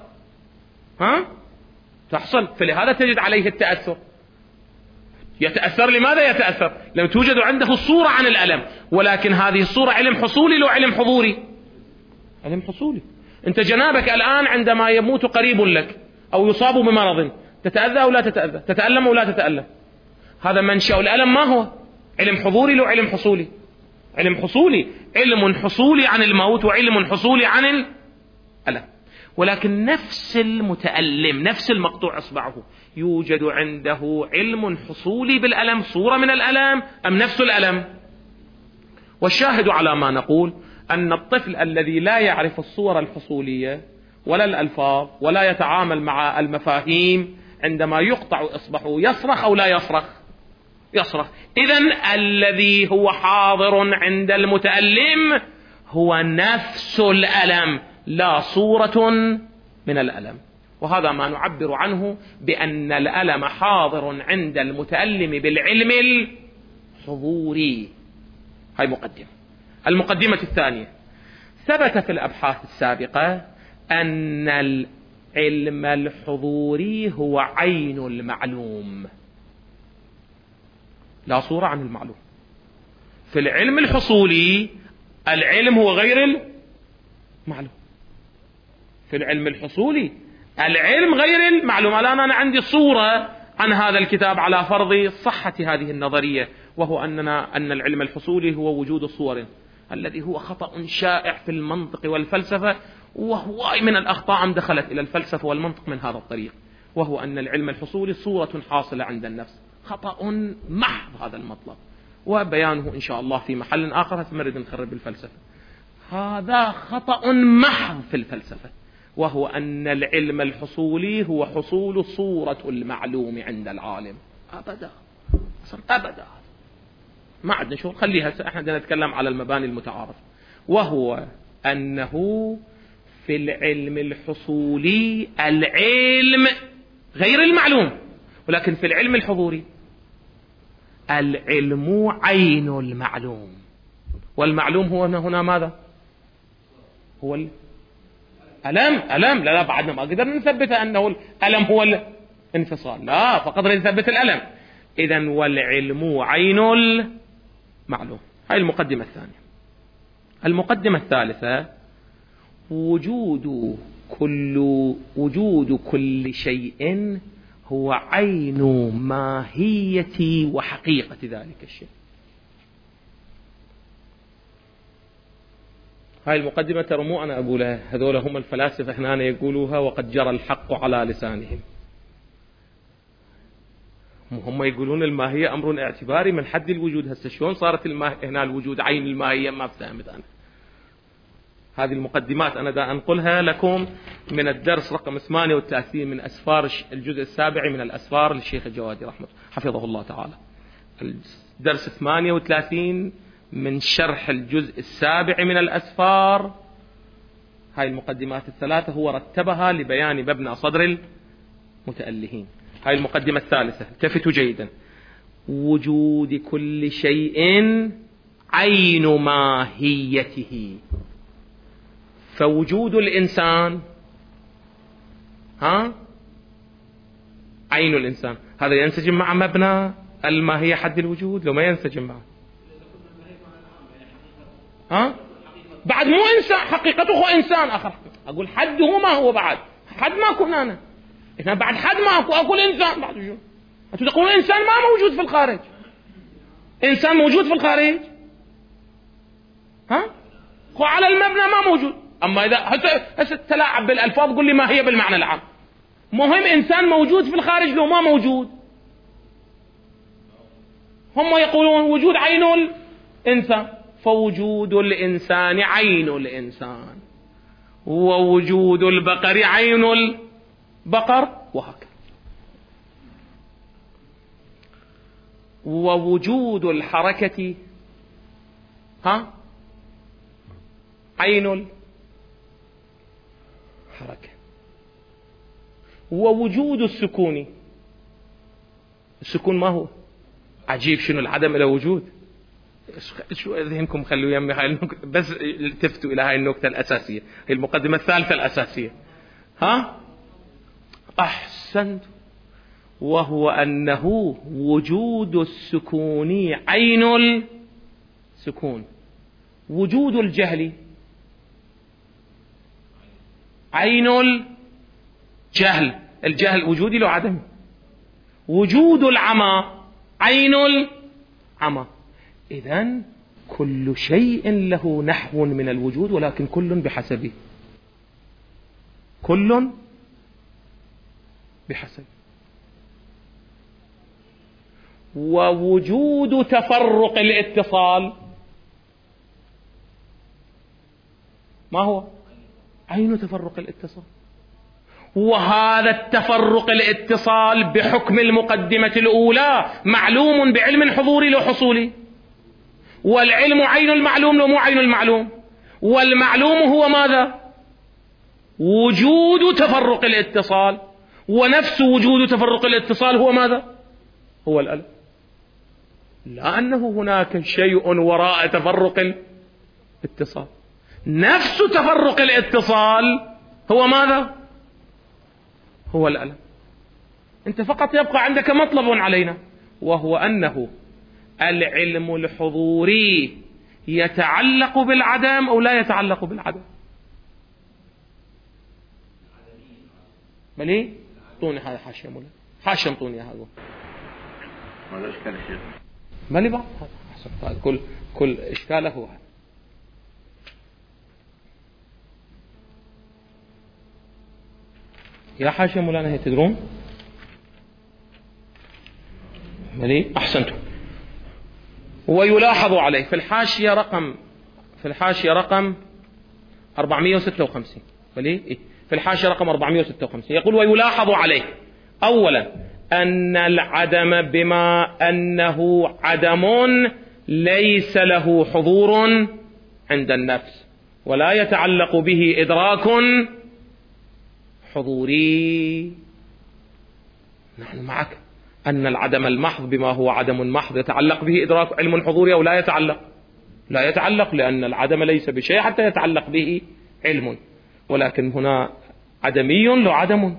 تحصل. فلهذا تجد عليه التأثر. يتأثر. لماذا يتأثر؟ لأن توجد عنده الصورة عن الألم، ولكن هذه الصورة علم حصولي لو علم حضوري؟ علم حصولي. أنت جنابك الآن عندما يموت قريب لك أو يصاب بمرض تتأذى أو لا تتأذى؟ تتألم أو لا تتألم؟ هذا منشأ الألم ما هو؟ علم حضوري لو علم حصولي؟ علم حصولي. علم حصولي عن الموت وعلم حصولي عن الألم. ولكن نفس المتألم، نفس المقطوع إصبعه، يوجد عنده علم حصولي بالألم، صورة من الألم، أم نفس الألم؟ والشاهد على ما نقول أن الطفل الذي لا يعرف الصور الحصولية ولا الألفاظ ولا يتعامل مع المفاهيم عندما يقطع إصبعه يصرخ أو لا يصرخ؟ يصرخ. إذن الذي هو حاضر عند المتألم هو نفس الألم لا صورة من الألم، وهذا ما نعبر عنه بأن الألم حاضر عند المتألم بالعلم الحضوري. هاي مقدمة. المقدمة الثانية: ثبت في الأبحاث السابقة أن العلم الحضوري هو عين المعلوم لا صورة عن المعلوم. في العلم الحصولي العلم هو غير المعلوم. في العلم الحصولي العلم غير المعلوم. الآن أنا عندي صورة عن هذا الكتاب على فرض صحة هذه النظرية، وهو أن العلم الحصولي هو وجود الصور، الذي هو خطأ شائع في المنطق والفلسفة، وهو من الأخطاء دخلت إلى الفلسفة والمنطق من هذا الطريق، وهو أن العلم الحصولي صورة حاصلة عند النفس. خطأ محض هذا المطلب، وبيانه إن شاء الله في محل آخر، ثم نريد نخرب الفلسفة. هذا خطأ محض في الفلسفة، وهو أن العلم الحصولي هو حصول صورة المعلوم عند العالم. أبدا أبدا، ما عندنا شغل، خليها. احنا بدنا نتكلم على المباني المتعارف، وهو أنه في العلم الحصولي العلم غير المعلوم، ولكن في العلم الحضوري العلم عين المعلوم، والمعلوم هو هنا ماذا؟ هو الألم. لا بعدنا ما قدرنا نثبت أنه الألم هو الانفصال، لا، فقط نثبت الألم. إذن والعلم عين المعلوم. هاي المقدمة الثانية. المقدمة الثالثة: وجود كل شيء هو عين ماهية وحقيقة ذلك الشيء. هاي المقدمة ترى مو أنا أقولها، هذول هم الفلاسفة هنا يقولوها، وقد جرى الحق على لسانهم. هم يقولون الماهية أمر اعتباري من حد الوجود. هسه شلون صارت هنا الوجود عين الماهية؟ ما فهمت أنا. هذه المقدمات أنا دا أنقلها لكم من الدرس رقم 38 من أسفار الجزء السابع من الأسفار للشيخ الجوادي حفظه الله تعالى. الدرس 38 من شرح الجزء السابع من الأسفار. هاي المقدمات الثلاثة هو رتبها لبيان مبنى صدر المتألهين. هاي المقدمة الثالثة، التفتوا جيدا: وجود كل شيء عين ماهيته. فوجود الإنسان عين الإنسان، هذا ينسجم مع مبنى الماهية حد الوجود لو ما ينسجم معه؟ بعد مو إنسان، حقيقته هو إنسان آخر. أقول حده ما هو، بعد حد ما أكون أنا إذا بعد حد ما أقول إنسان. بعد شو أنتوا تقولون إنسان ما موجود في الخارج؟ إنسان موجود في الخارج؟ هو على المبنى ما موجود. أما إذا هسه تلاعب بالألفاظ قل لي ما هي بالمعنى العام. مهم إنسان موجود في الخارج لو ما موجود. هم يقولون وجود عين الإنسان، فوجود الإنسان عين الإنسان، ووجود البقر عين البقر، وهكذا. ووجود الحركة عين الحركة، ووجود السكون ما هو عجيب؟ شنو العدم إلى وجود؟ شو ذهنكم خلوا يمي هاي بس التفتوا إلى هاي النقطة الأساسية، هي المقدمة الثالثة الأساسية. أحسنت. وهو أنه وجود السكون عين السكون، وجود الجهل عين الجهل، الجهل وجودي لو عدمي، وجود العمى عين العمى. إذن كل شيء له نحو من الوجود، ولكن كل بحسبه، كل بحسب. ووجود تفرق الاتصال ما هو؟ عين تفرق الاتصال. وهذا التفرق الاتصال بحكم المقدمة الأولى معلوم بعلم حضوري لو حصولي، والعلم عين المعلوم لو مو عين المعلوم، والمعلوم هو ماذا؟ وجود تفرق الاتصال، ونفس وجود تفرق الاتصال هو ماذا؟ هو الألم. لا أنه هناك شيء وراء تفرق الاتصال، نفس تفرق الاتصال هو ماذا؟ هو الألم. أنت فقط يبقى عندك مطلب علينا، وهو أنه العلم الحضوري يتعلق بالعدم أو لا يتعلق بالعدم؟ ملي طوني هذا حاشية مولا، حاشية طوني هذا هذا إشكال الشيخ ملي بعض هذا كل إشكاله هو هذا. يا حاشية مولانا هي تدرون ملي أحسنتم. ويلاحظ عليه في الحاشية رقم 456 ملي في الحاشية رقم 456 يقول: ويلاحظ عليه أولا أن العدم بما أنه عدم ليس له حضور عند النفس ولا يتعلق به إدراك حضوري. نحن معك أن العدم المحض بما هو عدم محض يتعلق به إدراك علم حضوري أو لا يتعلق؟ لا يتعلق، لأن العدم ليس بشيء حتى يتعلق به علم. ولكن هنا عدمي لو عدم،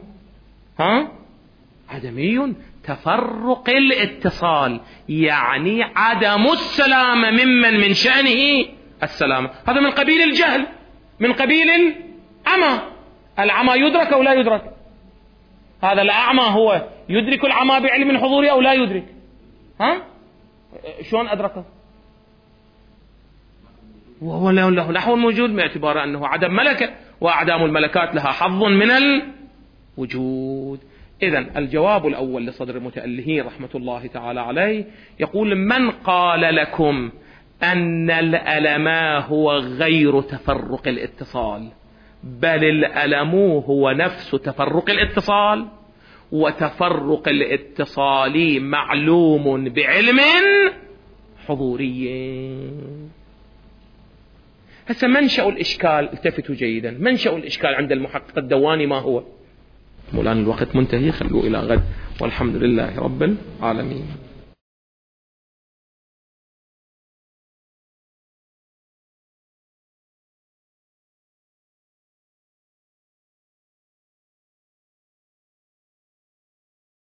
عدمي تفرق الاتصال، يعني عدم السلامة ممن من شأنه السلامة. هذا من قبيل الجهل، من قبيل العمى. العمى يدرك أو لا يدرك؟ هذا الأعمى هو يدرك العمى بعلم حضوري أو لا يدرك؟ شلون أدركه؟ وهو له نحو موجود باعتبار أنه عدم ملكة، وأعدام الملكات لها حظ من الوجود. إذن الجواب الأول لصدر المتألهين رحمة الله تعالى عليه يقول: من قال لكم أن الألم هو غير تفرق الاتصال؟ بل الألم هو نفس تفرق الاتصال، وتفرق الاتصال معلوم بعلم حضوري. هسه منشأ الإشكال، التفتوا جيدا، منشأ الإشكال عند المحقق الدواني ما هو؟ مولانا الوقت منتهي، خلوه إلى غد، والحمد لله رب العالمين.